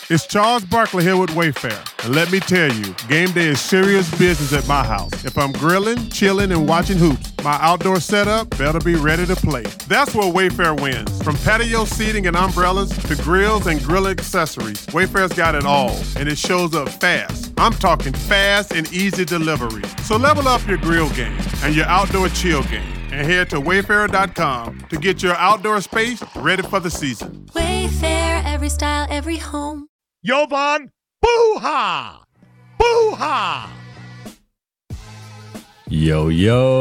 It's Charles Barkley here with Wayfair. And let me tell you, game day is serious business at my house. If I'm grilling, chilling, and watching hoops, my outdoor setup better be ready to play. That's where Wayfair wins. From patio seating and umbrellas to grills and grill accessories, Wayfair's got it all, and it shows up fast. I'm talking fast and easy delivery. So level up your grill game and your outdoor chill game, and head to Wayfair.com to get your outdoor space ready for the season. Wayfair, every style, every home. Jovan Buha! Buha! Yo,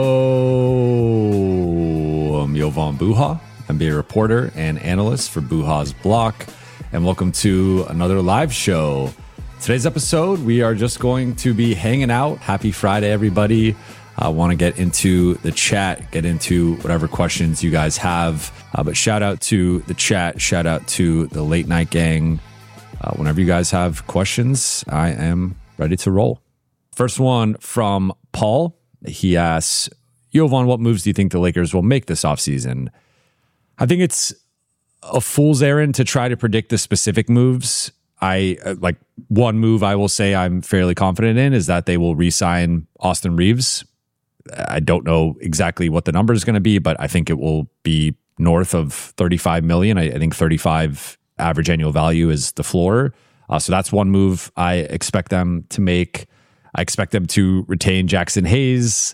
I'm Jovan Buha. I'm a reporter and analyst for Buha's Block, and welcome to another live show. Today's episode, we are just going to be hanging out. Happy Friday, everybody. I want to get into the chat, get into whatever questions you guys have. But shout out to the chat, shout out to the late night gang. Whenever you guys have questions, I am ready to roll. First one from Paul. He asks, Jovan, what moves do you think the Lakers will make this offseason? I think it's a fool's errand to try to predict the specific moves. One move I will say I'm fairly confident in is that they will re-sign Austin Reaves. I don't know exactly what the number is going to be, but I think it will be north of $35 million. I think 35 average annual value is the floor. So that's one move I expect them to make. I expect them to retain Jackson Hayes.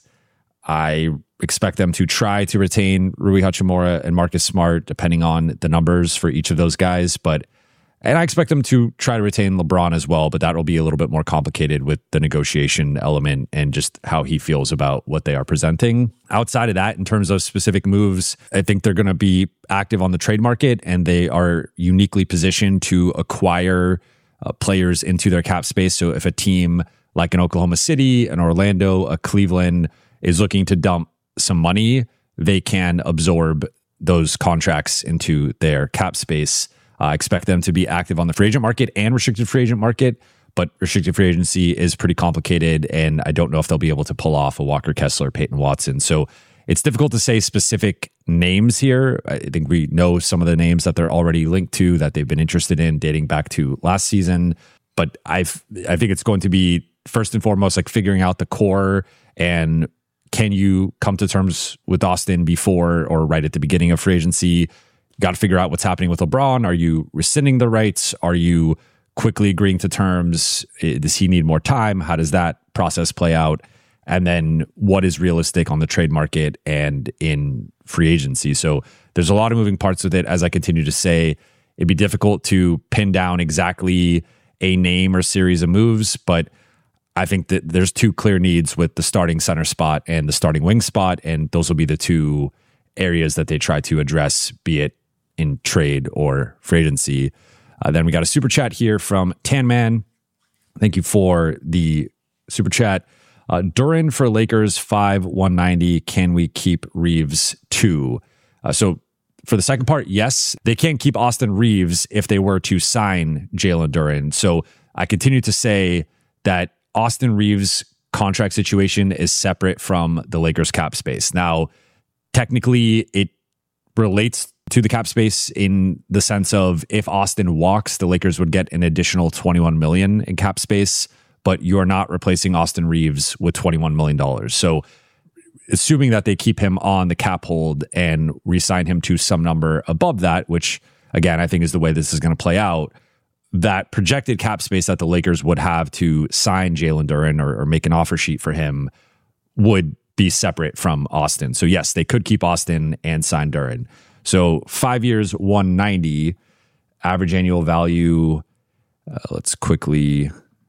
I expect them to try to retain Rui Hachimura and Marcus Smart, depending on the numbers for each of those guys. And I expect them to try to retain LeBron as well, but that will be a little bit more complicated with the negotiation element and just how he feels about what they are presenting. Outside of that, in terms of specific moves, I think they're going to be active on the trade market, and they are uniquely positioned to acquire players into their cap space. So if a team like an Oklahoma City, an Orlando, a Cleveland is looking to dump some money, they can absorb those contracts into their cap space. I expect them to be active on the free agent market and restricted free agent market, but restricted free agency is pretty complicated, and I don't know if they'll be able to pull off a Walker Kessler, Peyton Watson. So it's difficult to say specific names here. I think we know some of the names that they're already linked to, that they've been interested in dating back to last season. But I think it's going to be first and foremost like figuring out the core, and can you come to terms with Austin before or right at the beginning of free agency? Got to figure out what's happening with LeBron. Are you rescinding the rights? Are you quickly agreeing to terms? Does he need more time? How does that process play out? And then what is realistic on the trade market and in free agency? So there's a lot of moving parts with it. As I continue to say, it'd be difficult to pin down exactly a name or series of moves, but I think that there's two clear needs with the starting center spot and the starting wing spot, and those will be the two areas that they try to address, be it in trade or free agency. Then we got a super chat here from Tanman. Thank you for the super chat. Duran for Lakers 5,190. Can we keep Reaves 2? So for the second part, yes, they can keep Austin Reaves if they were to sign Jalen Duran. So I continue to say that Austin Reaves' contract situation is separate from the Lakers cap space. Now, technically, it relates to the cap space in the sense of if Austin walks, the Lakers would get an additional $21 million in cap space, but you're not replacing Austin Reaves with $21 million. So assuming that they keep him on the cap hold and re-sign him to some number above that, which again, I think is the way this is going to play out, that projected cap space that the Lakers would have to sign Jalen Duran or make an offer sheet for him would be separate from Austin. So yes, they could keep Austin and sign Duran. So 5 years, 190 average annual value. Let's quickly,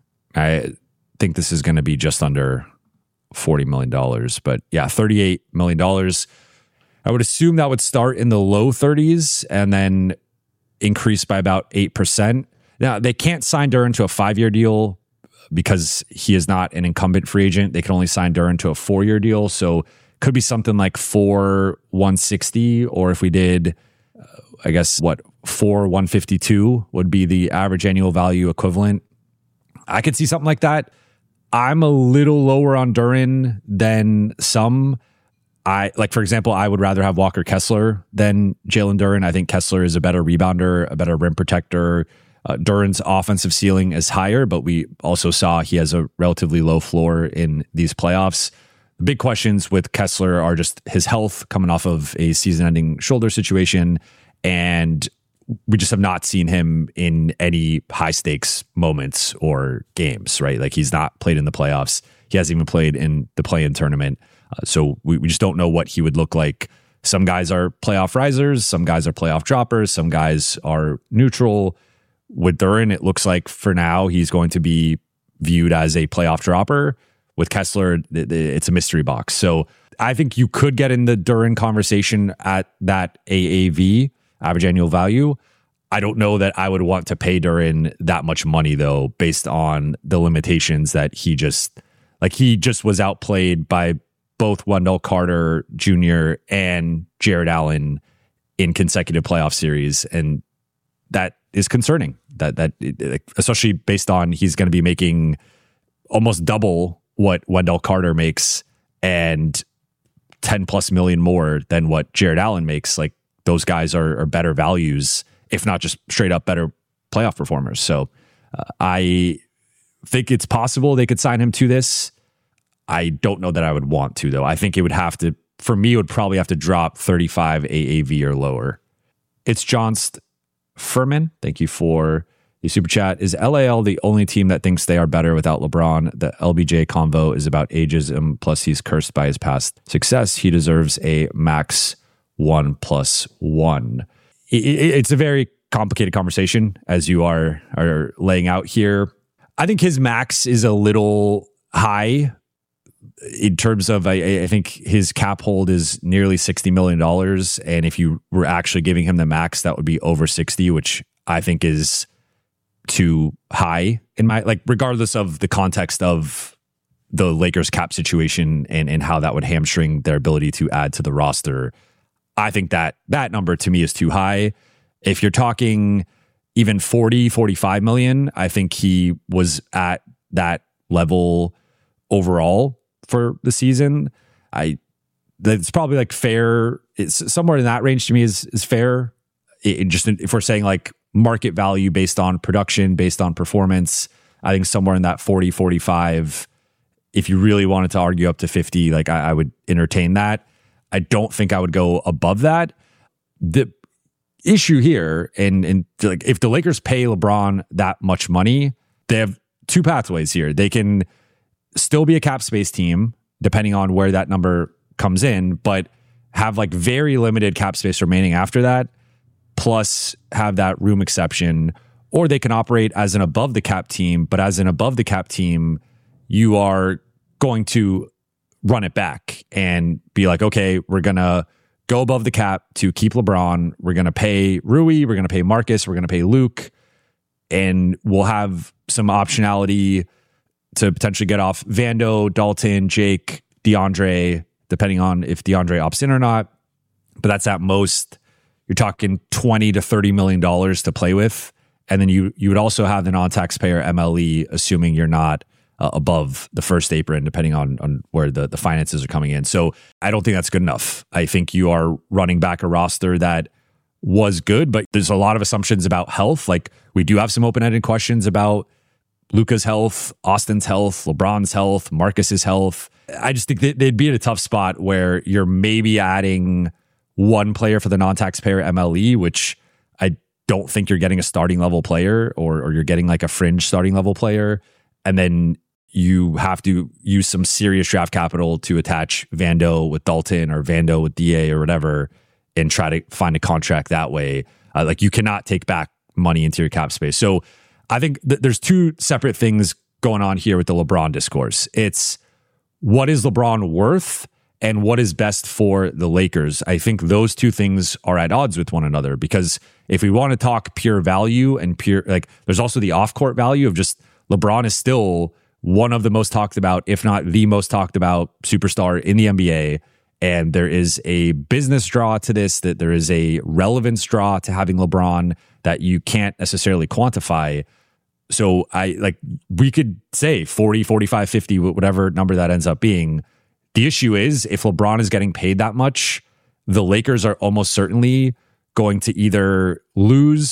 I think this is going to be just under $40 million, but yeah, $38 million. I would assume that would start in the low 30s and then increase by about 8%. Now, they can't sign Duran to a 5-year deal because he is not an incumbent free agent. They can only sign Duran to a 4-year deal. So could be something like 4,160, or if we did, 4,152 would be the average annual value equivalent. I could see something like that. I'm a little lower on Duran than some. For example, I would rather have Walker Kessler than Jalen Duran. I think Kessler is a better rebounder, a better rim protector, Duren's offensive ceiling is higher, but we also saw he has a relatively low floor in these playoffs. The big questions with Kessler are just his health coming off of a season-ending shoulder situation, and we just have not seen him in any high-stakes moments or games, right? Like, he's not played in the playoffs. He hasn't even played in the play-in tournament. So we just don't know what he would look like. Some guys are playoff risers, some guys are playoff droppers, some guys are neutral. With Duren, it looks like for now he's going to be viewed as a playoff dropper. With Kessler, it's a mystery box. So I think you could get in the Duren conversation at that AAV, average annual value. I don't know that I would want to pay Duren that much money, though, based on the limitations that he just was outplayed by both Wendell Carter Jr. and Jared Allen in consecutive playoff series. And that is concerning, that especially based on he's going to be making almost double what Wendell Carter makes and 10 plus million more than what Jared Allen makes. Like, those guys are better values, if not just straight up better playoff performers. So I think it's possible they could sign him to this. I don't know that I would want to, though. I think it would have to, for me, it would probably have to drop 35 AAV or lower. It's Johnst Furman. Thank you for the super chat. Is LAL the only team that thinks they are better without LeBron? The LBJ convo is about ageism, plus he's cursed by his past success. He deserves a max 1+1. It's a very complicated conversation, as you are laying out here. I think his max is a little high in terms of, I think his cap hold is nearly $60 million. And if you were actually giving him the max, that would be over 60, which I think is too high in my, like, regardless of the context of the Lakers cap situation and how that would hamstring their ability to add to the roster. I think that number to me is too high. If you're talking even 40, 45 million, I think he was at that level overall for the season. That's probably like fair. It's somewhere in that range to me is fair. If we're saying like market value based on production, based on performance, I think somewhere in that 40, 45. If you really wanted to argue up to 50, like I would entertain that. I don't think I would go above that. The issue here, and like, if the Lakers pay LeBron that much money, they have two pathways here. They can still be a cap space team, depending on where that number comes in, but have like very limited cap space remaining after that, plus have that room exception. Or they can operate as an above the cap team, but as an above the cap team, you are going to run it back and be like, okay, we're going to go above the cap to keep LeBron. We're going to pay Rui. We're going to pay Marcus. We're going to pay Luke. And we'll have some optionality to potentially get off Vando, Dalton, Jake, DeAndre, depending on if DeAndre opts in or not. But that's at most, you're talking $20 to $30 million to play with. And then you would also have the non-taxpayer MLE, assuming you're not above the first apron, depending on where the finances are coming in. So I don't think that's good enough. I think you are running back a roster that was good, but there's a lot of assumptions about health. Like, we do have some open-ended questions about Luka's health, Austin's health, LeBron's health, Marcus's health. I just think they'd be in a tough spot where you're maybe adding one player for the non-taxpayer MLE, which I don't think you're getting a starting level player, or you're getting like a fringe starting level player. And then you have to use some serious draft capital to attach Vando with Dalton or Vando with DA or whatever and try to find a contract that way. Like, you cannot take back money into your cap space. So I think there's two separate things going on here with the LeBron discourse. It's what is LeBron worth and what is best for the Lakers. I think those two things are at odds with one another, because if we want to talk pure value and pure, like, there's also the off-court value of just LeBron is still one of the most talked about, if not the most talked about superstar in the NBA. And there is a business draw to this, that there is a relevance draw to having LeBron that you can't necessarily quantify. So we could say 40, 45, 50, whatever number that ends up being. The issue is, if LeBron is getting paid that much, the Lakers are almost certainly going to either lose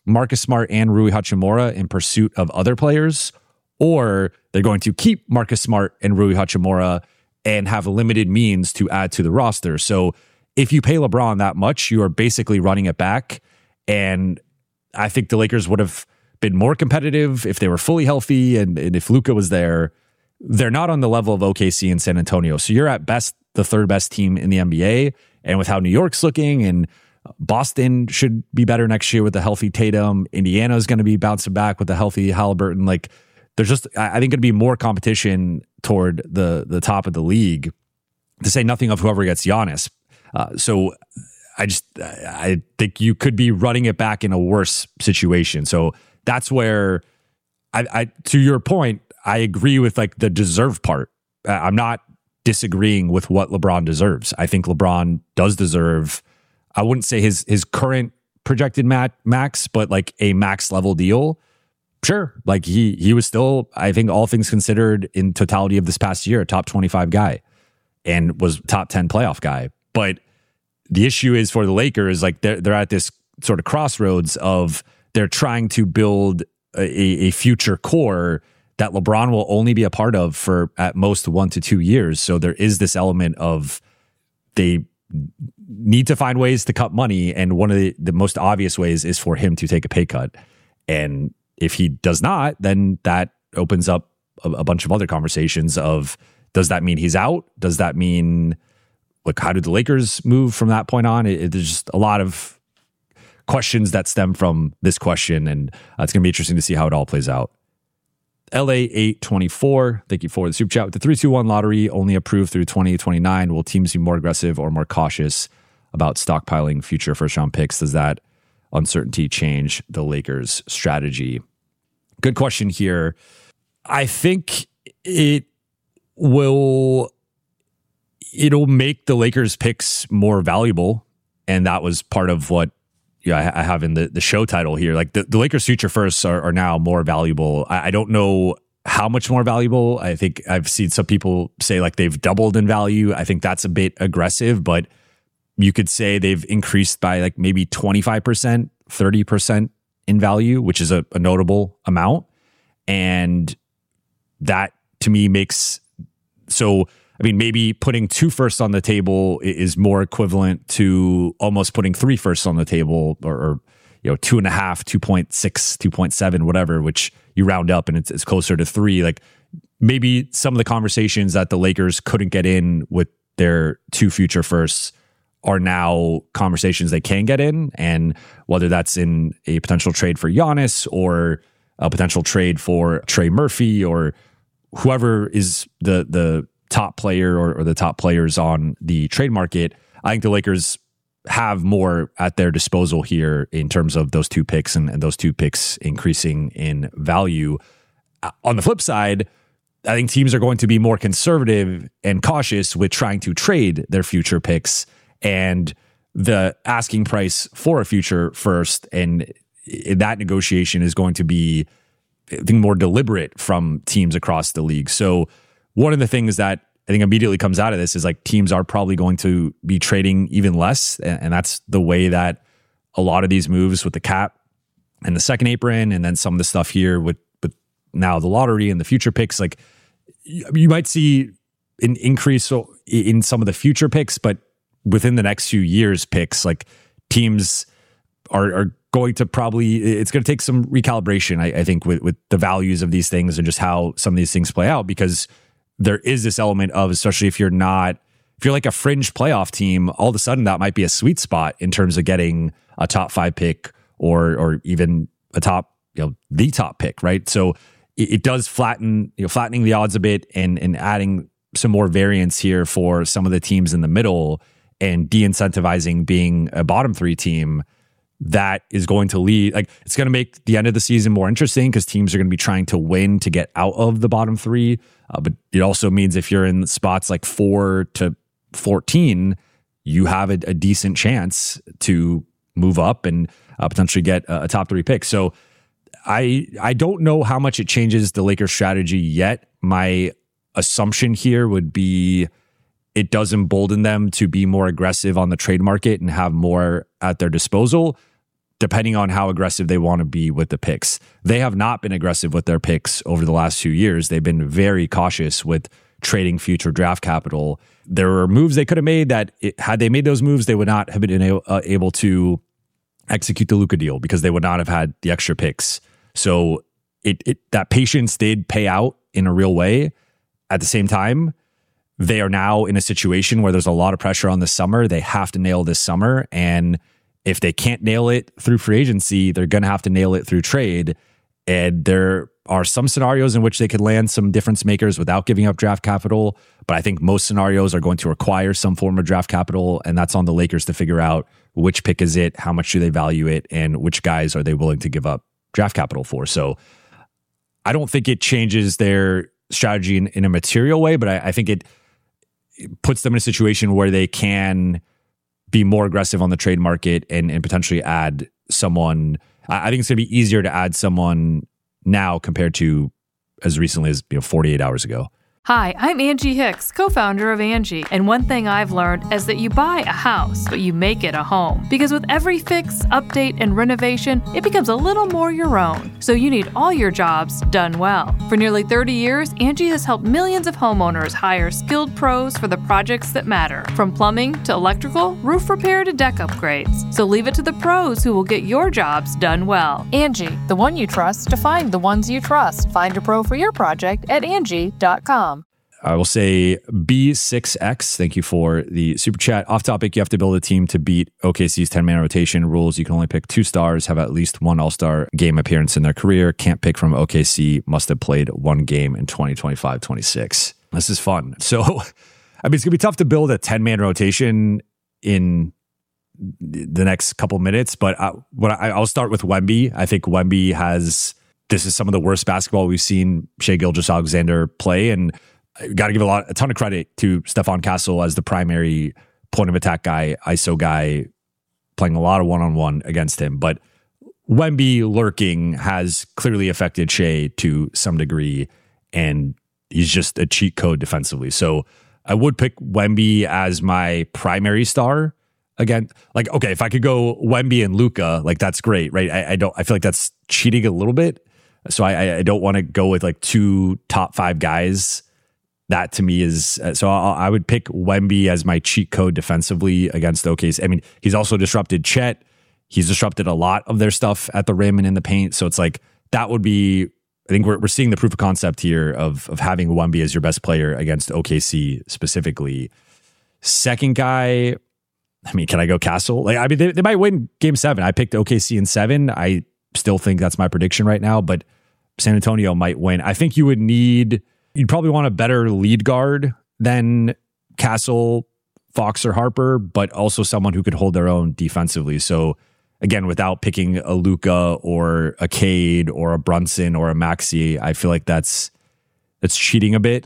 Marcus Smart and Rui Hachimura in pursuit of other players, or they're going to keep Marcus Smart and Rui Hachimura and have limited means to add to the roster. So if you pay LeBron that much, you are basically running it back. And I think the Lakers would have been more competitive if they were fully healthy and if Luka was there. They're not on the level of OKC and San Antonio. So you're at best the third best team in the NBA. And with how New York's looking, and Boston should be better next year with the healthy Tatum. Indiana is going to be bouncing back with the healthy Halliburton. Like, there's just, I think it'd be more competition toward the top of the league, to say nothing of whoever gets Giannis. So I think you could be running it back in a worse situation. So that's where I to your point, I agree with like the deserve part. I'm not disagreeing with what LeBron deserves. I think LeBron does deserve, I wouldn't say his current projected max, but like a max level deal. Sure. Like he was still, I think all things considered in totality of this past year, a top 25 guy and was top 10 playoff guy. But the issue is for the Lakers, like they're at this sort of crossroads of they're trying to build a future core that LeBron will only be a part of for at most 1 to 2 years. So there is this element of they need to find ways to cut money. And one of the most obvious ways is for him to take a pay cut. And if he does not, then that opens up a bunch of other conversations of, does that mean he's out? Does that mean, like, how did the Lakers move from that point on? There's just a lot of questions that stem from this question. And it's going to be interesting to see how it all plays out. LA824, thank you for the super chat. With the 3-2-1 lottery only approved through 2029, will teams be more aggressive or more cautious about stockpiling future first-round picks? Does that uncertainty change the Lakers' strategy? Good question here. I think it'll make the Lakers' picks more valuable, and that was part of what I have in the show title here. Like the Lakers' future firsts are now more valuable. I don't know how much more valuable. I think I've seen some people say like they've doubled in value. I think that's a bit aggressive, but you could say they've increased by like maybe 25%, 30% in value, which is a notable amount. And that to me makes, so I mean, maybe putting 2 firsts on the table is more equivalent to almost putting 3 firsts on the table, or 2.5, 2.6, 2.7, whatever, which you round up and it's closer to 3. Like maybe some of the conversations that the Lakers couldn't get in with their 2 future firsts are now conversations they can get in. And whether that's in a potential trade for Giannis or a potential trade for Trey Murphy or whoever is the top player or the top players on the trade market, I think the Lakers have more at their disposal here in terms of those 2 picks and those 2 picks increasing in value. On the flip side, I think teams are going to be more conservative and cautious with trying to trade their future picks, and the asking price for a future first and that negotiation is going to be, I think, more deliberate from teams across the league. So one of the things that I think immediately comes out of this is like teams are probably going to be trading even less. And that's the way that a lot of these moves with the cap and the second apron, and then some of the stuff here with now the lottery and the future picks, like you might see an increase in some of the future picks, but within the next few years picks, like teams are going to probably, it's going to take some recalibration, I think, with the values of these things and just how some of these things play out, because there is this element of, especially if you're like a fringe playoff team, all of a sudden that might be a sweet spot in terms of getting a top 5 pick or even a top, the top pick, right? So it does flattening the odds a bit and adding some more variance here for some of the teams in the middle and de-incentivizing being a bottom 3 team. That is going to lead, like, it's going to make the end of the season more interesting because teams are going to be trying to win to get out of the bottom 3. But it also means if you're in spots like 4 to 14, you have a decent chance to move up and potentially get a top 3 pick. So I don't know how much it changes the Lakers' strategy yet. My assumption here would be it does embolden them to be more aggressive on the trade market and have more at their disposal. depending on how aggressive they want to be with the picks. They have not been aggressive with their picks over the last few years. They've been very cautious with trading future draft capital. There were moves they could have made that had they made those moves, they would not have been able to execute the Luka deal because they would not have had the extra picks. So that patience did pay out in a real way. At the same time, they are now in a situation where there's a lot of pressure on this summer. They have to nail this summer. And if they can't nail it through free agency, they're going to have to nail it through trade. And there are some scenarios in which they could land some difference makers without giving up draft capital. But I think most scenarios are going to require some form of draft capital. And that's on the Lakers to figure out which pick is it, how much do they value it, and which guys are they willing to give up draft capital for. So I don't think it changes their strategy in a material way, but I think it puts them in a situation where they can be more aggressive on the trade market and potentially add someone. I think it's going to be easier to add someone now compared to as recently as 48 hours ago. Hi, I'm Angie Hicks, co-founder of Angie, and one thing I've learned is that you buy a house, but you make it a home. Because with every fix, update, and renovation, it becomes a little more your own. So you need all your jobs done well. For nearly 30 years, Angie has helped millions of homeowners hire skilled pros for the projects that matter. From plumbing to electrical, roof repair to deck upgrades. So leave it to the pros who will get your jobs done well. Angie, the one you trust to find the ones you trust. Find a pro for your project at Angie.com. I will say B6X, thank you for the super chat. Off topic, you have to build a team to beat OKC's 10-man rotation rules. You can only pick 2 stars, have at least 1 all-star game appearance in their career. Can't pick from OKC, must have played 1 game in 2025-26. This is fun. So, I mean, it's going to be tough to build a 10-man rotation in the next couple minutes, but I'll start with Wemby. I think Wemby this is some of the worst basketball we've seen Shai Gilgeous-Alexander play, and got to give a ton of credit to Stephon Castle as the primary point of attack guy, ISO guy, playing a lot of one-on-one against him. But Wemby lurking has clearly affected Shai to some degree, and he's just a cheat code defensively. So I would pick Wemby as my primary star. Again, like, okay, if I could go Wemby and Luka, like, that's great, right? I feel like that's cheating a little bit. So I don't want to go with like 2 top 5 guys. That to me is, so I would pick Wemby as my cheat code defensively against OKC. I mean, he's also disrupted Chet. He's disrupted a lot of their stuff at the rim and in the paint. So it's like, that would be, I think we're seeing the proof of concept here of having Wemby as your best player against OKC specifically. Second guy, I mean, can I go Castle? Like, I mean, they might win game 7. I picked OKC in 7. I still think that's my prediction right now, but San Antonio might win. I think you'd probably want a better lead guard than Castle, Fox, or Harper, but also someone who could hold their own defensively. So again, without picking a Luka or a Cade or a Brunson or a Maxey, I feel like that's cheating a bit.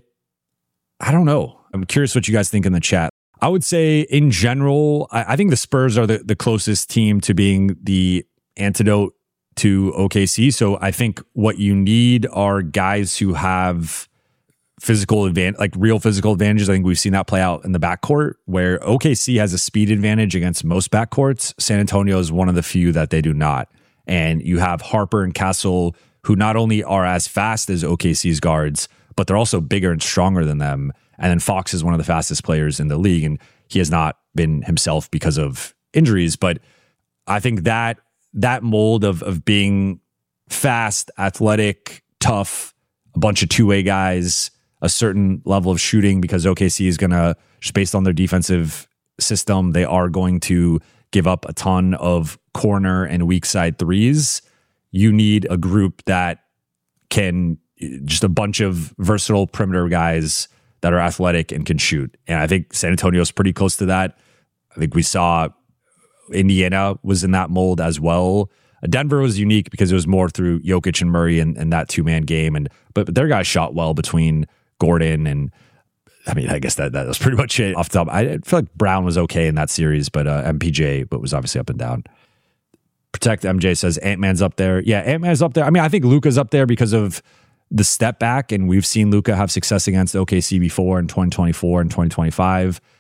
I don't know. I'm curious what you guys think in the chat. I would say in general, I think the Spurs are the closest team to being the antidote to OKC. So I think what you need are guys who have physical advantage, like real physical advantages. I think we've seen that play out in the backcourt, where OKC has a speed advantage against most backcourts. San Antonio is one of the few that they do not. And you have Harper and Castle, who not only are as fast as OKC's guards, but they're also bigger and stronger than them. And then Fox is one of the fastest players in the league, and he has not been himself because of injuries. But I think that mold of being fast, athletic, tough, a bunch of two-way guys, a certain level of shooting, because OKC is going to, just based on their defensive system, they are going to give up a ton of corner and weak side threes. You need a group that can, just a bunch of versatile perimeter guys that are athletic and can shoot. And I think San Antonio is pretty close to that. I think we saw Indiana was in that mold as well. Denver was unique because it was more through Jokic and Murray and that 2-man game. But their guys shot well between Gordon and, I mean, I guess that was pretty much it off the top. I feel like Brown was okay in that series, but MPJ, but was obviously up and down. Protect MJ says Ant-Man's up there. Yeah, Ant-Man's up there. I mean, I think Luka's up there because of the step back, and we've seen Luka have success against OKC before in 2024 and 2025.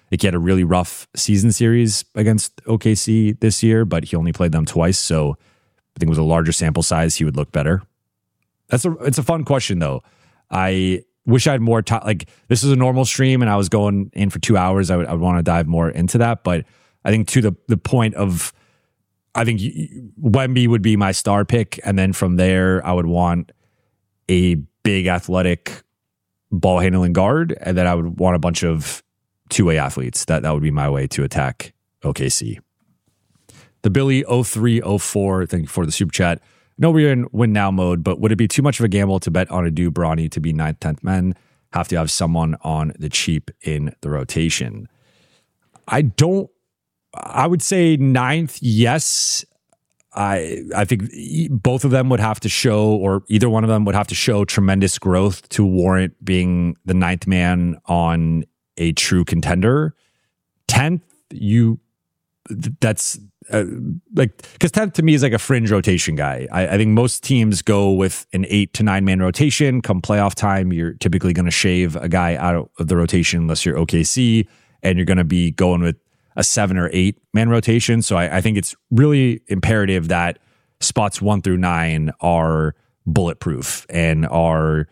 Like he had a really rough season series against OKC this year, but he only played them twice. So I think with a larger sample size, he would look better. It's a fun question though. I wish I had more time. Like this is a normal stream and I was going in for 2 hours. I would want to dive more into that. But I think to the point of, I think Wemby would be my star pick. And then from there, I would want a big athletic ball handling guard. And then I would want a bunch of two-way athletes. That would be my way to attack OKC. The Billy 0304, thank you for the super chat. No, we're in win now mode, but would it be too much of a gamble to bet on Adu Bronny to be 9th, 10th men? Have to have someone on the cheap in the rotation. I would say 9th, yes. I think both of them would have to show, or either one of them would have to show tremendous growth to warrant being the 9th man on a true contender. 10th, that's because 10th to me is like a fringe rotation guy. I think most teams go with an 8 to 9 man rotation. Come playoff time, you're typically going to shave a guy out of the rotation unless you're OKC, and you're going to be going with a 7 or 8 man rotation. So I think it's really imperative that spots 1 through 9 are bulletproof and I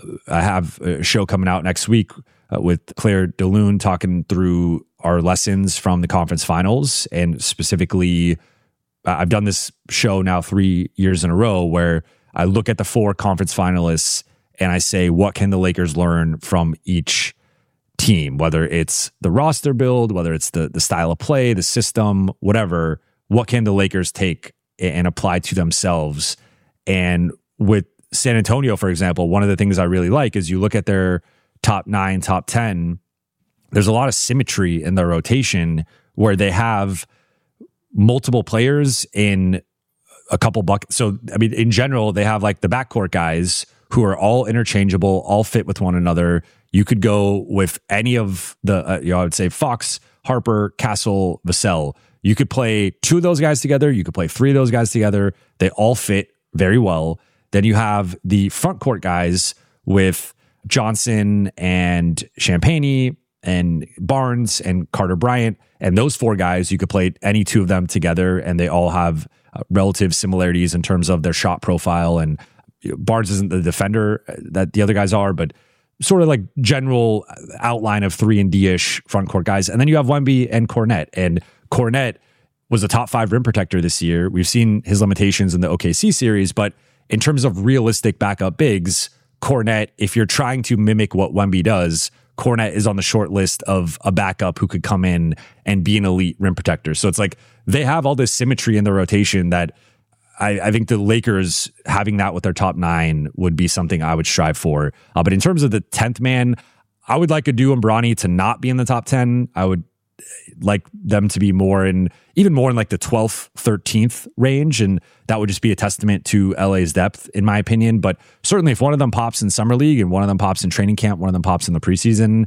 have a show coming out next week with Claire DeLune talking through our lessons from the conference finals. And specifically, I've done this show now 3 years in a row where I look at the 4 conference finalists and I say, what can the Lakers learn from each team, whether it's the roster build, whether it's the style of play, the system, whatever, what can the Lakers take and apply to themselves? And with San Antonio, for example, one of the things I really like is you look at their top 9, top 10, there's a lot of symmetry in their rotation where they have multiple players in a couple buckets. So, I mean, in general, they have like the backcourt guys who are all interchangeable, all fit with one another. You could go with any of the, I would say Fox, Harper, Castle, Vassell. You could play 2 of those guys together. You could play 3 of those guys together. They all fit very well. Then you have the front court guys with Johnson and Champagny and Barnes and Carter Bryant. And those 4 guys, you could play any 2 of them together, and they all have relative similarities in terms of their shot profile. And Barnes isn't the defender that the other guys are, but sort of like general outline of 3-and-D-ish front court guys. And then you have Wemby and Kornet. And Kornet was a top 5 rim protector this year. We've seen his limitations in the OKC series, but in terms of realistic backup bigs, Kornet, if you're trying to mimic what Wemby does, Kornet is on the short list of a backup who could come in and be an elite rim protector. So it's like they have all this symmetry in the rotation that I think the Lakers having that with their top 9 would be something I would strive for. But in terms of the 10th man, I would like Adu and Bronny to not be in the top 10. I would like them to be even more in like the 12th, 13th range. And that would just be a testament to LA's depth, in my opinion. But certainly if one of them pops in Summer League and one of them pops in training camp, one of them pops in the preseason,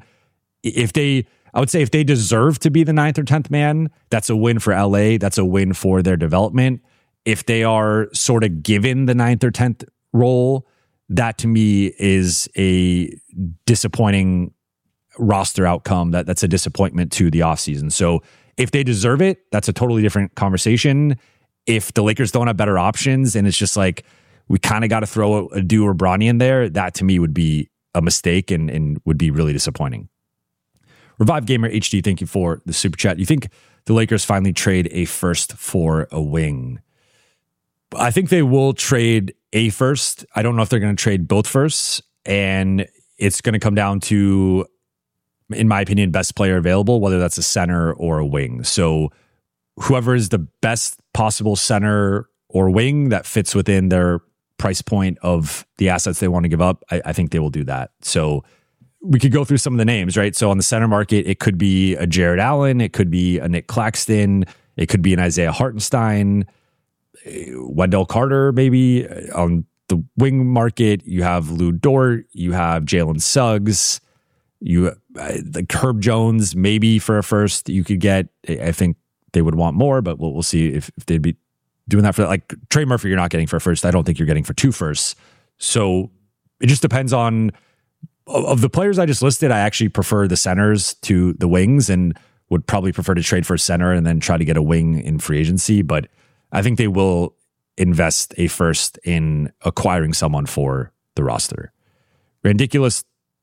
I would say if they deserve to be the 9th or 10th man, that's a win for LA. That's a win for their development. If they are sort of given the 9th or 10th role, that to me is a disappointing roster outcome. That's a disappointment to the offseason. So if they deserve it, that's a totally different conversation. If the Lakers don't have better options and it's just like, we kind of got to throw a Adu or Bronny in there, that to me would be a mistake and would be really disappointing. Revive Gamer HD, thank you for the super chat. You think the Lakers finally trade a first for a wing? I think they will trade a first. I don't know if they're going to trade both firsts. And it's going to come down to, in my opinion, best player available, whether that's a center or a wing. So whoever is the best possible center or wing that fits within their price point of the assets they want to give up, I think they will do that. So we could go through some of the names, right? So on the center market, it could be a Jared Allen. It could be a Nick Claxton. It could be an Isaiah Hartenstein, Wendell Carter, maybe. On the wing market, you have Lou Dort. You have Jalen Suggs. You like Herb Jones, maybe for a first you could get. I think they would want more, but we'll see if they'd be doing that for that. Like Trey Murphy, you're not getting for a first. I don't think you're getting for 2 firsts. So it just depends on of the players I just listed, I actually prefer the centers to the wings and would probably prefer to trade for a center and then try to get a wing in free agency. But I think they will invest a first in acquiring someone for the roster. Randiculous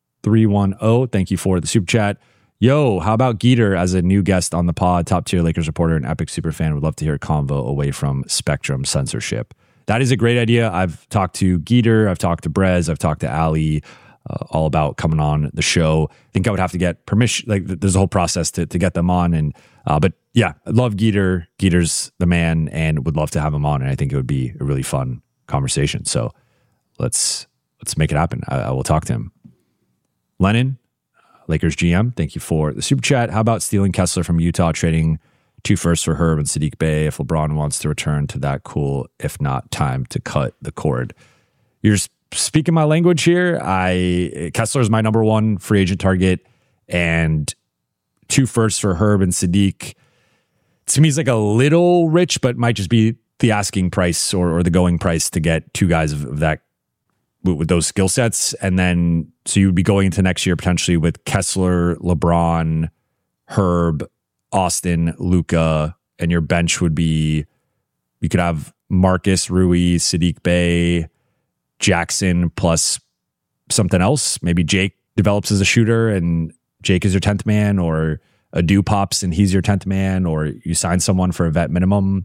310, thank you for the super chat. Yo, how about Geeter as a new guest on the pod? Top tier Lakers reporter and epic super fan. Would love to hear a convo away from Spectrum censorship. That is a great idea. I've talked to Geeter, I've talked to Brez, I've talked to Ali, all about coming on the show. I think I would have to get permission. Like, there's a whole process to get them on. And but yeah, I love Geeter. Geeter's the man, and would love to have him on. And I think it would be a really fun conversation. So let's make it happen. I will talk to him. Lennon, Lakers GM, thank you for the super chat. How about stealing Kessler from Utah, trading 2 firsts for Herb and Saddiq Bey? If LeBron wants to return to that, cool. If not, time to cut the cord. You're speaking my language here. Kessler is my number 1 free agent target, and 2 firsts for Herb and Saddiq, to me, is like a little rich, but might just be the asking price or the going price to get 2 guys of that with those skill sets. And then, so you would be going into next year potentially with Kessler, LeBron, Herb, Austin, Luka, and your bench would be, you could have Marcus, Rui, Saddiq Bey, Jackson, plus something else. Maybe Jake develops as a shooter and Jake is your 10th man, or Adu pops and he's your 10th man, or you sign someone for a vet minimum.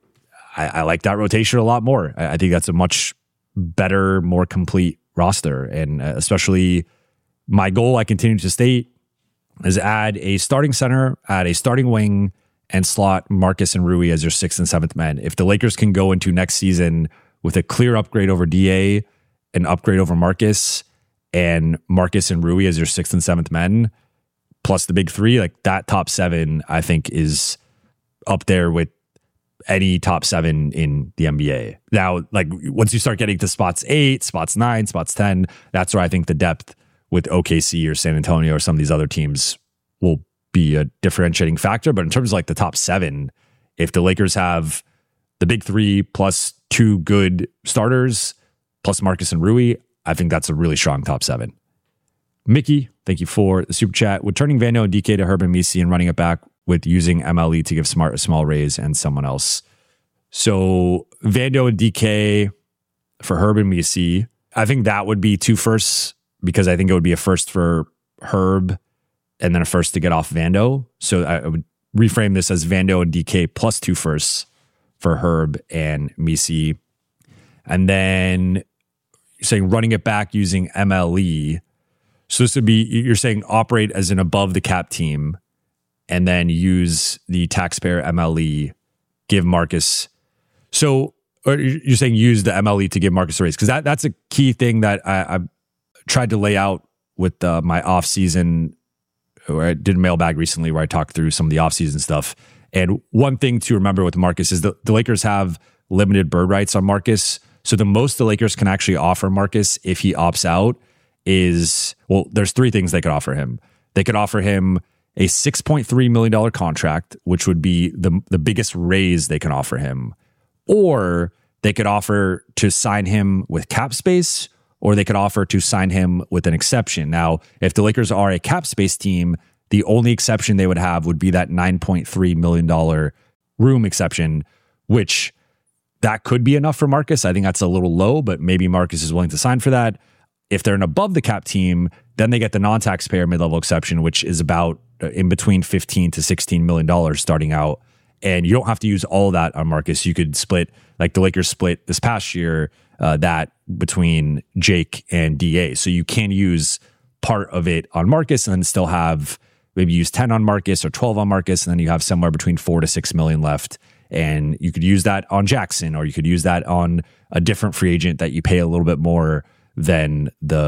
I like that rotation a lot more. I think that's a much better, more complete roster. And especially my goal, I continue to state, is add a starting center, add a starting wing, and slot Marcus and Rui as your 6th and 7th men. If the Lakers can go into next season with a clear upgrade over DA, an upgrade over Marcus, and Marcus and Rui as your 6th and 7th men, plus the big 3, like that top 7, I think is up there with any top 7 in the NBA. Now, like once you start getting to spots 8, spots 9, spots 10, that's where I think the depth with OKC or San Antonio or some of these other teams will be a differentiating factor. But in terms of like the top 7, if the Lakers have the big 3 plus 2 good starters, plus Marcus and Rui, I think that's a really strong top 7. Mickey, thank you for the super chat. With turning Vando and DK to Herb and Misi and running it back with using MLE to give Smart a small raise and someone else. So Vando and DK for Herb and Misi, I think that would be 2 firsts, because I think it would be a first for Herb and then a first to get off Vando. So I would reframe this as Vando and DK plus 2 firsts for Herb and Misi. And then you're saying running it back using MLE. So this would be, you're saying operate as an above the cap team and then use the taxpayer MLE, give Marcus. So or you're saying use the MLE to give Marcus a raise, because that's a key thing that I've tried to lay out with my offseason, where I did a mailbag recently where I talked through some of the offseason stuff. And one thing to remember with Marcus is the Lakers have limited bird rights on Marcus. So the most the Lakers can actually offer Marcus if he opts out is, well, there's 3 things they could offer him. They could offer him a $6.3 million contract, which would be the biggest raise they can offer him. Or they could offer to sign him with cap space, or they could offer to sign him with an exception. Now, if the Lakers are a cap space team, the only exception they would have would be that $9.3 million room exception, which that could be enough for Marcus. I think that's a little low, but maybe Marcus is willing to sign for that. If they're an above the cap team, then they get the non-taxpayer mid-level exception, which is about in between $15 to $16 million starting out. And you don't have to use all of that on Marcus. You could split, like the Lakers split this past year, that between Jake and DA. So you can use part of it on Marcus and then still have maybe use 10 on Marcus or 12 on Marcus. And then you have somewhere between 4 to 6 million left. And you could use that on Jackson, or you could use that on a different free agent that you pay a little bit more than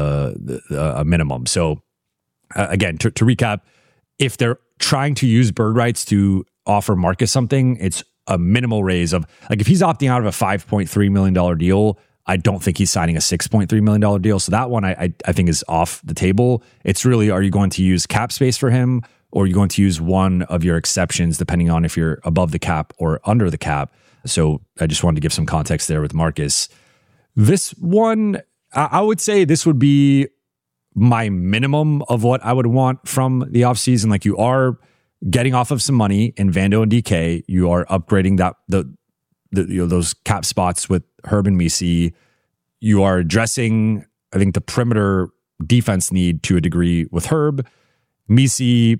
the minimum. So again, to recap, if they're trying to use bird rights to offer Marcus something, it's a minimal raise of, like, if he's opting out of a $5.3 million deal, I don't think he's signing a $6.3 million deal. So that one I think is off the table. It's really, are you going to use cap space for him, or are you going to use one of your exceptions depending on if you're above the cap or under the cap? So I just wanted to give some context there with Marcus. This one, I would say this would be my minimum of what I would want from the offseason. Like, you are getting off of some money in Vando and DK. You are upgrading those cap spots with Herb and Misi. You are addressing, I think, the perimeter defense need to a degree with Herb. Misi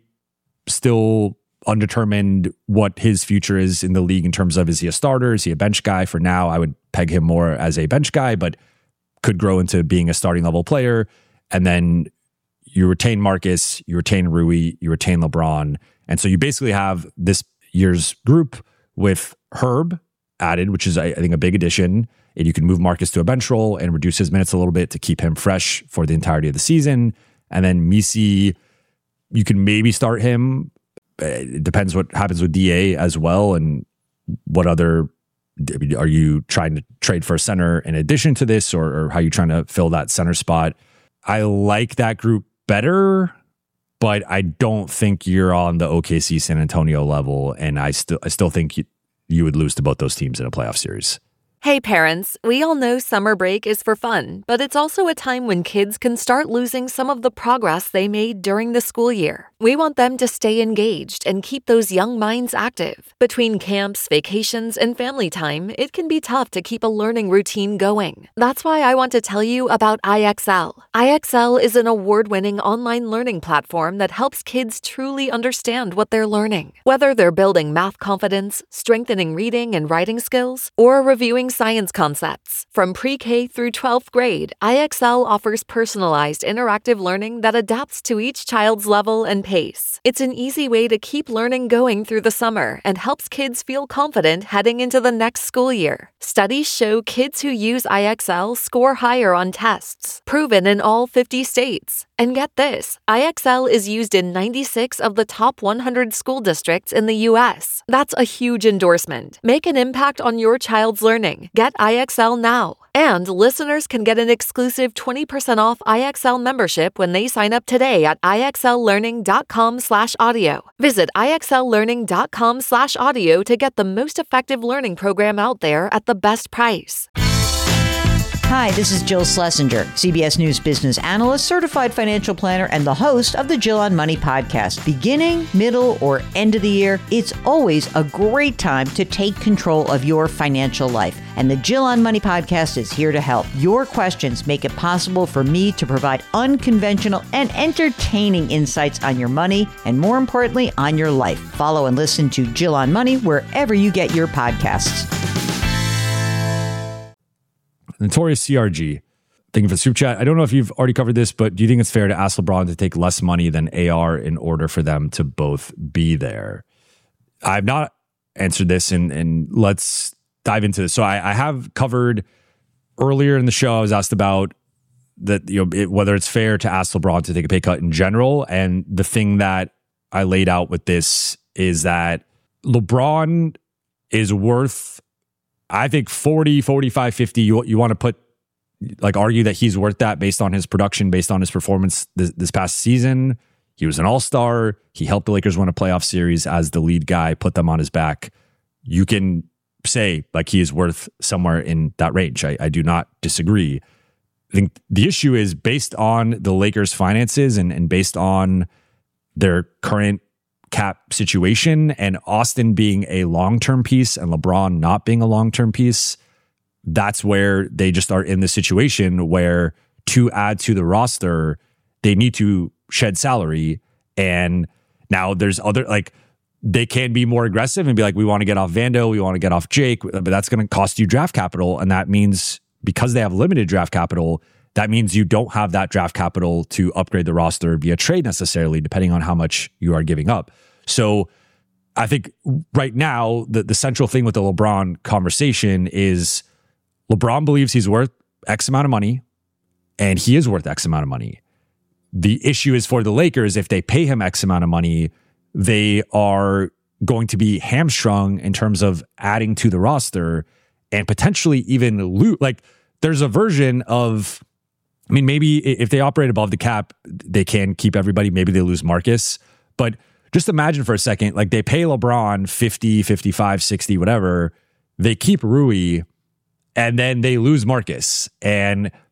still undetermined what his future is in the league in terms of, is he a starter? Is he a bench guy? For now, I would peg him more as a bench guy, but could grow into being a starting level player. And then you retain Marcus, you retain Rui, you retain LeBron. And so you basically have this year's group with Herb added, which is, I think, a big addition. And you can move Marcus to a bench role and reduce his minutes a little bit to keep him fresh for the entirety of the season. And then Misi, you can maybe start him. It depends what happens with DA as well. And what other, are you trying to trade for a center in addition to this, or how are you trying to fill that center spot? I like that group better, but I don't think you're on the OKC San Antonio level. And I still think you would lose to both those teams in a playoff series. Hey parents, we all know summer break is for fun, but it's also a time when kids can start losing some of the progress they made during the school year. We want them to stay engaged and keep those young minds active. Between camps, vacations, and family time, it can be tough to keep a learning routine going. That's why I want to tell you about IXL. IXL is an award-winning online learning platform that helps kids truly understand what they're learning. Whether they're building math confidence, strengthening reading and writing skills, or reviewing science concepts. From pre-K through 12th grade, IXL offers personalized interactive learning that adapts to each child's level and pace. It's an easy way to keep learning going through the summer and helps kids feel confident heading into the next school year. Studies show kids who use IXL score higher on tests, proven in all 50 states. And get this, IXL is used in 96 of the top 100 school districts in the U.S. That's a huge endorsement. Make an impact on your child's learning. Get IXL now. And listeners can get an exclusive 20% off IXL membership when they sign up today at IXLlearning.com/audio. Visit IXLlearning.com/audio to get the most effective learning program out there at the best price. Hi, this is Jill Schlesinger, CBS News business analyst, certified financial planner, and the host of the Jill on Money podcast. Beginning, middle, or end of the year, it's always a great time to take control of your financial life. And the Jill on Money podcast is here to help. Your questions make it possible for me to provide unconventional and entertaining insights on your money, and more importantly, on your life. Follow and listen to Jill on Money wherever you get your podcasts. Notorious CRG, thank you for the super chat. I don't know if you've already covered this, but do you think it's fair to ask LeBron to take less money than AR in order for them to both be there? I've not answered this, and let's dive into this. So I have covered earlier in the show, I was asked about that, whether it's fair to ask LeBron to take a pay cut in general. And the thing that I laid out with this is that LeBron is worth, I think, 40, 45, 50. You want to put, argue that he's worth that based on his production, based on his performance this past season. He was an all-star. He helped the Lakers win a playoff series as the lead guy, put them on his back. You can say he is worth somewhere in that range. I do not disagree. I think the issue is based on the Lakers' finances and based on their current cap situation, and Austin being a long-term piece and LeBron not being a long-term piece. That's where they just are in the situation where, to add to the roster, they need to shed salary. And now there's other, they can be more aggressive and be we want to get off Vando, we want to get off Jake, but that's going to cost you draft capital. And that means, because they have limited draft capital, that means you don't have that draft capital to upgrade the roster via trade necessarily, depending on how much you are giving up. So I think right now, the central thing with the LeBron conversation is LeBron believes he's worth X amount of money, and he is worth X amount of money. The issue is for the Lakers, if they pay him X amount of money, they are going to be hamstrung in terms of adding to the roster and potentially even lose. There's a version of, maybe if they operate above the cap, they can keep everybody. Maybe they lose Marcus. But just imagine for a second, they pay LeBron 50, 55, 60, whatever. They keep Rui, and then they lose Marcus. And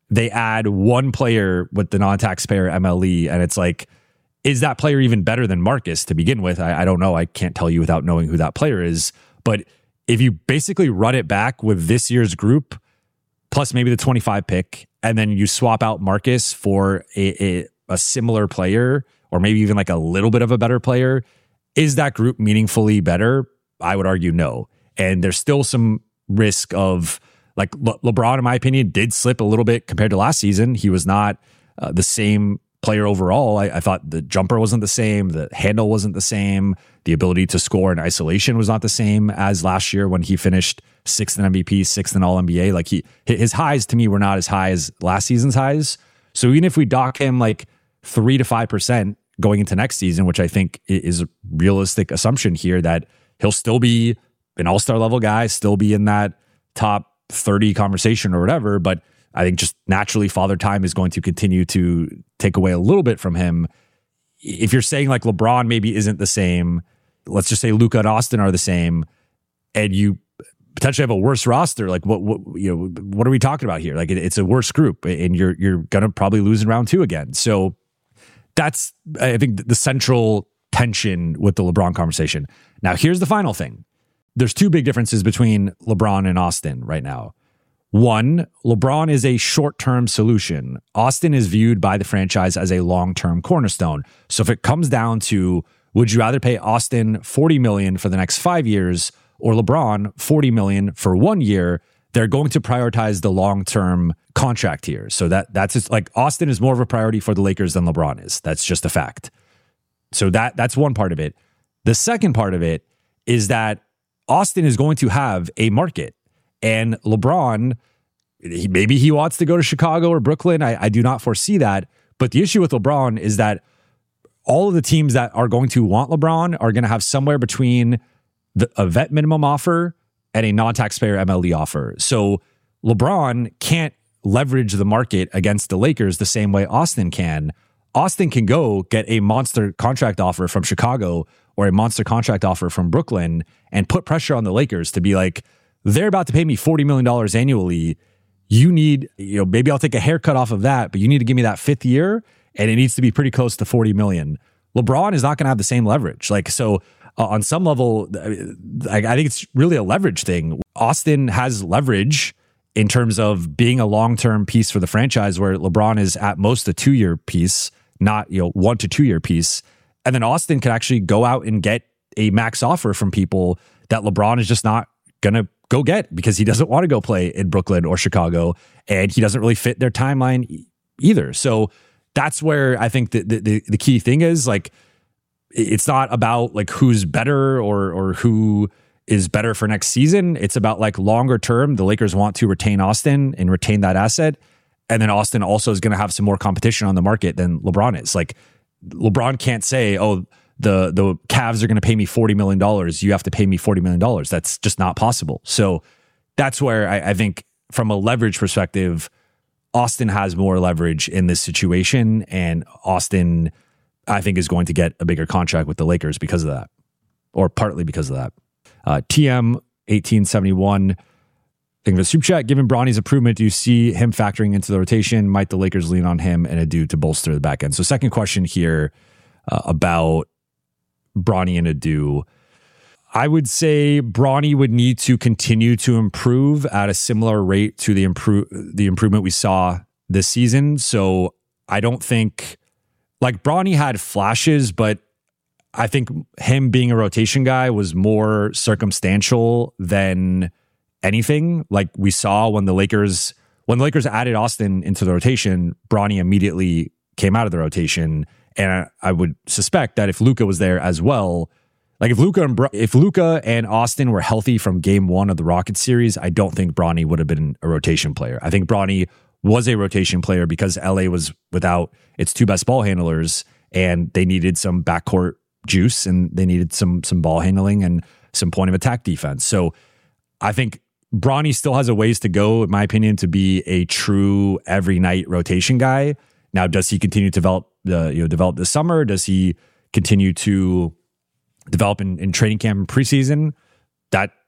they add one player with the non-taxpayer MLE, and it's like, is that player even better than Marcus to begin with? I don't know. I can't tell you without knowing who that player is. But if you basically run it back with this year's group, plus maybe the 25 pick, and then you swap out Marcus for a similar player, or maybe even like a little bit of a better player, is that group meaningfully better? I would argue no. And there's still some risk of, like, LeBron, in my opinion, did slip a little bit compared to last season. He was not the same player overall. I thought the jumper wasn't the same, the handle wasn't the same, the ability to score in isolation was not the same as last year when he finished 6th in MVP, 6th in All-NBA. Like, his highs to me were not as high as last season's highs. So even if we dock him like 3 to 5% going into next season, which I think is a realistic assumption here, that he'll still be an all-star level guy, still be in that top 30 conversation or whatever, but I think just naturally Father Time is going to continue to take away a little bit from him. If you're saying like LeBron maybe isn't the same, let's just say Luka and Austin are the same, and you potentially have a worse roster, like what are we talking about here? Like, it's a worse group, and you're gonna probably lose in round 2 again. So that's, I think, the central tension with the LeBron conversation. Now, here's the final thing. There's 2 big differences between LeBron and Austin right now. One, LeBron is a short-term solution. Austin is viewed by the franchise as a long-term cornerstone. So if it comes down to, would you rather pay Austin $40 million for the next 5 years or LeBron $40 million for 1 year, they're going to prioritize the long-term contract here. So that's just, like, Austin is more of a priority for the Lakers than LeBron is. That's just a fact. So that's one part of it. The second part of it is that Austin is going to have a market, and LeBron, maybe he wants to go to Chicago or Brooklyn. I do not foresee that. But the issue with LeBron is that all of the teams that are going to want LeBron are going to have somewhere between a vet minimum offer and a non-taxpayer MLE offer. So LeBron can't leverage the market against the Lakers the same way Austin can. Austin can go get a monster contract offer from Chicago or a monster contract offer from Brooklyn and put pressure on the Lakers to be like, they're about to pay me $40 million annually. You need, maybe I'll take a haircut off of that, but you need to give me that 5th year, and it needs to be pretty close to $40 million. LeBron is not going to have the same leverage. Like, so on some level, I think it's really a leverage thing. Austin has leverage in terms of being a long-term piece for the franchise, where LeBron is at most a 2-year piece, not 1 to 2 year piece. And then Austin can actually go out and get a max offer from people that LeBron is just not going to go get, because he doesn't want to go play in Brooklyn or Chicago, and he doesn't really fit their timeline either. So that's where I think the key thing is, like, it's not about like who's better or who is better for next season. It's about, like, longer term. The Lakers want to retain Austin and retain that asset. And then Austin also is going to have some more competition on the market than LeBron is. Like, LeBron can't say, oh, the Cavs are going to pay me $40 million. You have to pay me $40 million. That's just not possible. So that's where I think, from a leverage perspective, Austin has more leverage in this situation. And Austin, I think, is going to get a bigger contract with the Lakers because of that, or partly because of that. TM 1871, think of a super chat. Given Bronny's improvement, do you see him factoring into the rotation? Might the Lakers lean on him and Adu to bolster the back end? So second question here about Bronny and Adu. I would say Bronny would need to continue to improve at a similar rate to the improvement we saw this season. So I don't think, like, Bronny had flashes, but I think him being a rotation guy was more circumstantial than anything. Like we saw when the Lakers added Austin into the rotation, Bronny immediately came out of the rotation. And I would suspect that if Luka was there as well, like if Luka and Austin were healthy from game 1 of the Rockets series, I don't think Bronny would have been a rotation player. I think Bronny was a rotation player because LA was without its 2 best ball handlers, and they needed some backcourt juice, and they needed some ball handling and some point of attack defense. So I think Bronny still has a ways to go, in my opinion, to be a true every night rotation guy. Now, does he continue to develop this summer? Does he continue to develop in training camp and preseason? That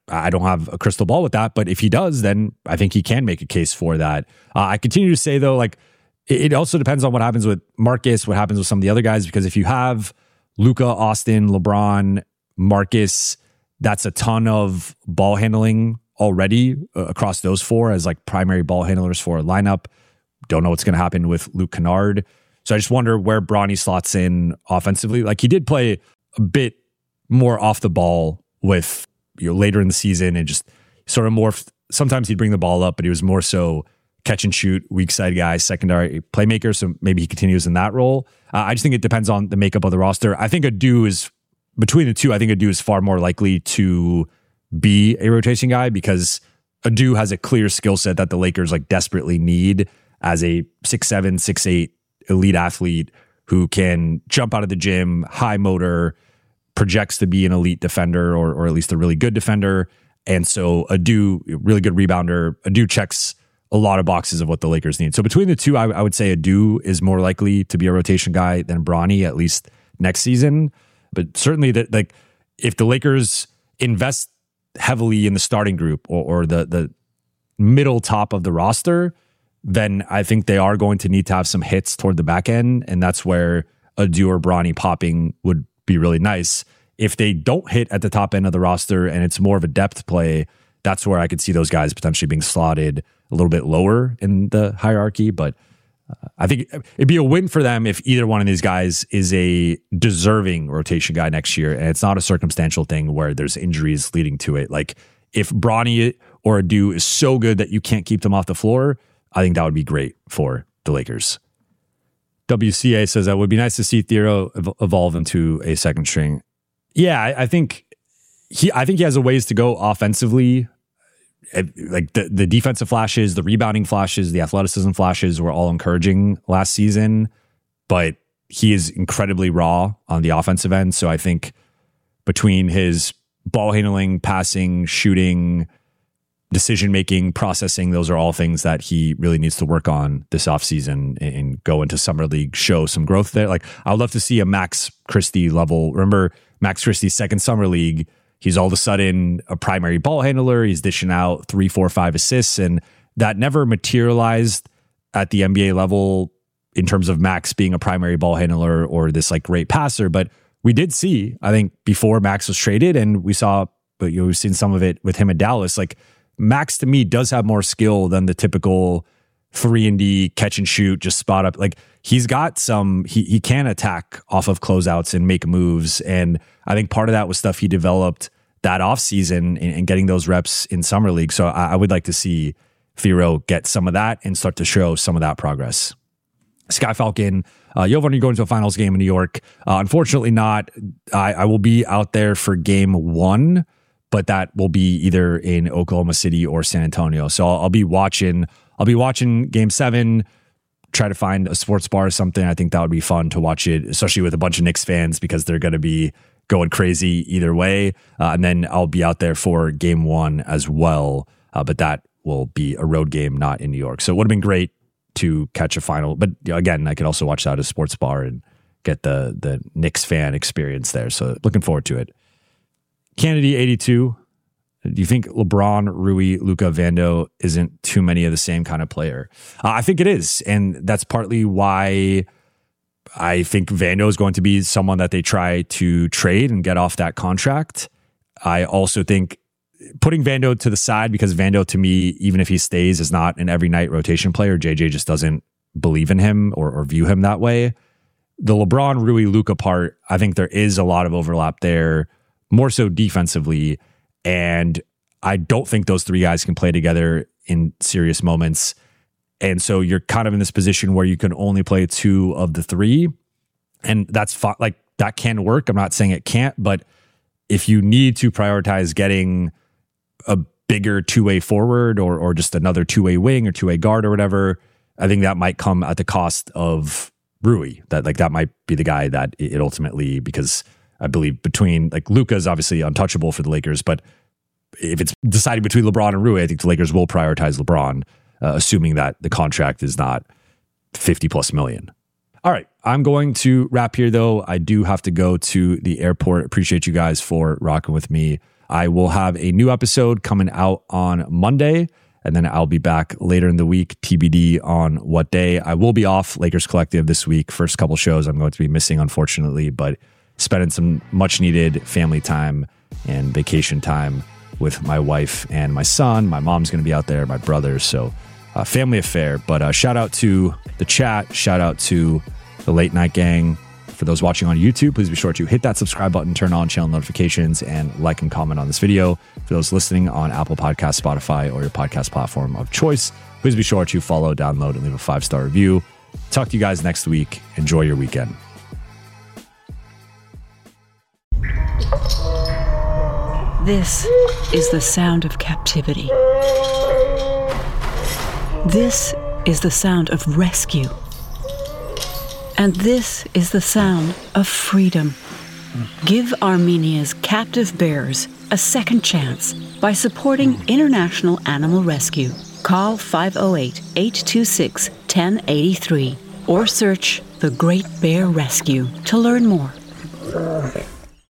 I don't have a crystal ball with that, but if he does, then I think he can make a case for that. I continue to say, though, like, it also depends on what happens with Marcus, what happens with some of the other guys, because if you have Luka, Austin, LeBron, Marcus, that's a ton of ball handling already across those four as like primary ball handlers for a lineup. Don't know what's going to happen with Luke Kennard. So I just wonder where Bronny slots in offensively. Like, he did play a bit more off the ball with, later in the season, and just sort of more, sometimes he'd bring the ball up, but he was more so catch and shoot, weak side guy, secondary playmaker. So maybe he continues in that role. I just think it depends on the makeup of the roster. I think Adu is, between the two, I think Adu is far more likely to be a rotation guy, because Adu has a clear skill set that the Lakers like desperately need as a 6'7", 6'8" elite athlete who can jump out of the gym, high motor, projects to be an elite defender, or at least a really good defender. And so Adu, really good rebounder. Adu checks a lot of boxes of what the Lakers need. So between the two, I would say Adu is more likely to be a rotation guy than Bronny, at least next season. But certainly that, like, if the Lakers invest heavily in the starting group or the middle top of the roster, then I think they are going to need to have some hits toward the back end. And that's where Adu or Bronny popping would be really nice. If they don't hit at the top end of the roster and it's more of a depth play, that's where I could see those guys potentially being slotted a little bit lower in the hierarchy. But I think it'd be a win for them if either one of these guys is a deserving rotation guy next year, and it's not a circumstantial thing where there's injuries leading to it. Like, if Bronny or Adu is so good that you can't keep them off the floor, I think that would be great for the Lakers. WCA says that would be nice to see Thiero evolve into a second string. Yeah, I think he has a ways to go offensively. Like the defensive flashes, the rebounding flashes, the athleticism flashes were all encouraging last season, but he is incredibly raw on the offensive end. So I think between his ball handling, passing, shooting, decision-making, processing, those are all things that he really needs to work on this offseason and go into Summer League, show some growth there. Like, I would love to see a Max Christie level. Remember Max Christie's second Summer League? He's all of a sudden a primary ball handler. He's dishing out 3, 4, 5 assists, and that never materialized at the NBA level in terms of Max being a primary ball handler or this like great passer. But we did see, I think, before Max was traded, and we saw, but we've seen some of it with him in Dallas. Like, Max to me does have more skill than the typical 3-and-D catch and shoot, just spot up. Like, he's got some, he can attack off of closeouts and make moves. And I think part of that was stuff he developed that offseason and getting those reps in Summer League. So I would like to see Thiero get some of that and start to show some of that progress. Sky Falcon, Jovan, you going to a finals game in New York? Unfortunately not. I will be out there for game 1, but that will be either in Oklahoma City or San Antonio. So I'll be watching game 7, try to find a sports bar or something. I think that would be fun to watch it, especially with a bunch of Knicks fans, because they're going to be going crazy either way. And then I'll be out there for game 1 as well. But that will be a road game, not in New York. So it would have been great to catch a final. But again, I could also watch that at a sports bar and get the Knicks fan experience there. So looking forward to it. Kennedy 82. Do you think LeBron, Rui, Luka, Vando isn't too many of the same kind of player? I think it is. And that's partly why I think Vando is going to be someone that they try to trade and get off that contract. I also think putting Vando to the side, because Vando to me, even if he stays, is not an every night rotation player. JJ just doesn't believe in him or view him that way. The LeBron, Rui, Luka part, I think there is a lot of overlap there, more so defensively. And I don't think those three guys can play together in serious moments. And so you're kind of in this position where you can only play 2 of the 3. And that's fine. Like, that can work. I'm not saying it can't, but if you need to prioritize getting a bigger 2-way forward or just another 2-way wing or 2-way guard or whatever, I think that might come at the cost of Rui. That might be the guy that it ultimately, because I believe between, like, Luka is obviously untouchable for the Lakers, but if it's deciding between LeBron and Rui, I think the Lakers will prioritize LeBron, assuming that the contract is not $50+ million. All right, I'm going to wrap here, though. I do have to go to the airport. Appreciate you guys for rocking with me I will have a new episode coming out on Monday, and then I'll be back later in the week, TBD on what day. I will be off Lakers Collective this week. First couple shows I'm going to be missing, unfortunately, but spending some much needed family time and vacation time with my wife and my son. My mom's going to be out there, my brother. So family affair. But shout out to the chat. Shout out to the Late Night Gang. For those watching on YouTube, please be sure to hit that subscribe button, turn on channel notifications, and like and comment on this video. For those listening on Apple Podcasts, Spotify, or your podcast platform of choice, please be sure to follow, download, and leave a 5-star review. Talk to you guys next week. Enjoy your weekend. This is the sound of captivity. This is the sound of rescue. And this is the sound of freedom. Give Armenia's captive bears a second chance by supporting International Animal Rescue. Call 508-826-1083 or search The Great Bear Rescue to learn more.